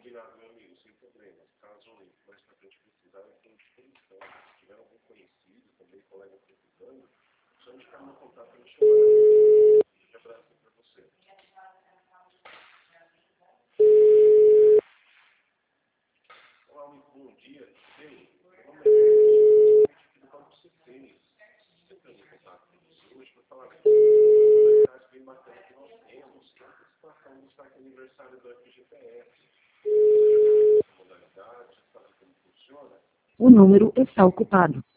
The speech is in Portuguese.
Combinado, meu amigo, sem problemas. Caso mais pra frente precisar, eu tenho disposição. Se tiver algum conhecido, também colega precisando, só indicar meu contato para me chamar. Um abraço para você. Olá, muito bom dia. Bem, meu nome é do Campo C6. Sempre em contato com você hoje para falar aqui uma atividade bem bacana que nós temos, que é a participação do site aniversário do FGTS. Modalidade, sabe como funciona? O número está ocupado.